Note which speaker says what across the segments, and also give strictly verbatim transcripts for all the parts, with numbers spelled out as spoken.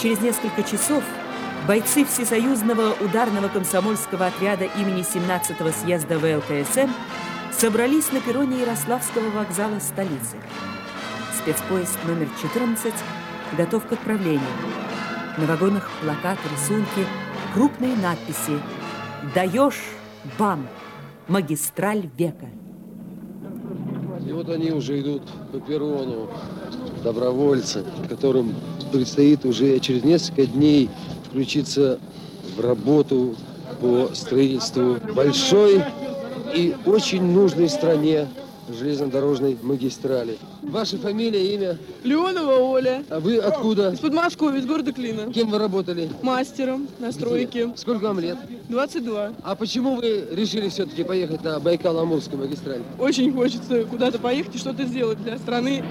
Speaker 1: Через несколько часов бойцы Всесоюзного ударного комсомольского отряда имени семнадцатого съезда вэ эл ка эс эм собрались на перроне Ярославского вокзала столицы. Спецпоезд номер четырнадцать готов к отправлению. На вагонах плакаты, рисунки, крупные надписи: «Даешь — бам! Магистраль века».
Speaker 2: И вот они уже идут по перрону, добровольцы, которым предстоит уже через несколько дней включиться в работу по строительству большой и очень нужной стране железнодорожной магистрали. Ваша фамилия, имя?
Speaker 3: Леонова Оля.
Speaker 2: А вы откуда?
Speaker 3: Из Подмосковья, из города Клина.
Speaker 2: Кем вы работали?
Speaker 3: Мастером на стройке.
Speaker 2: Где? Сколько вам лет?
Speaker 3: двадцать два.
Speaker 2: А почему вы решили все-таки поехать на Байкало-Амурскую магистраль?
Speaker 3: Очень хочется куда-то поехать и что-то сделать для страны.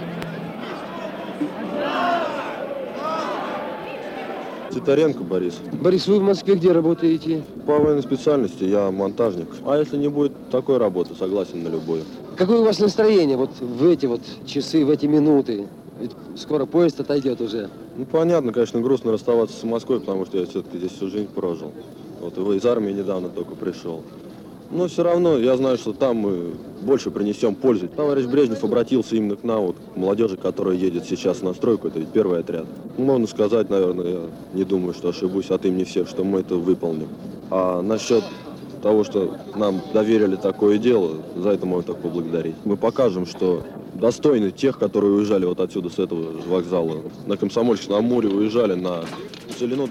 Speaker 4: Титаренко Борис.
Speaker 2: Борис, вы в Москве где работаете?
Speaker 4: По военной специальности я монтажник. А если не будет такой работы, согласен на любую.
Speaker 2: Какое у вас настроение вот в эти вот часы, в эти минуты? Ведь скоро поезд отойдет уже.
Speaker 4: Ну, понятно, конечно, грустно расставаться с Москвой, потому что я все-таки здесь всю жизнь прожил. Вот и из армии недавно только пришел. Но все равно я знаю, что там мы больше принесем пользу. Товарищ Брежнев обратился именно к нам, вот, к молодежи, которая едет сейчас на стройку, это ведь первый отряд. Можно сказать, наверное, я не думаю, что ошибусь от имени всех, что мы это выполним. А насчет того, что нам доверили такое дело, за это можно так поблагодарить. Мы покажем, что достойны тех, которые уезжали вот отсюда, с этого вокзала, на Комсомольск, на море уезжали, на Целину.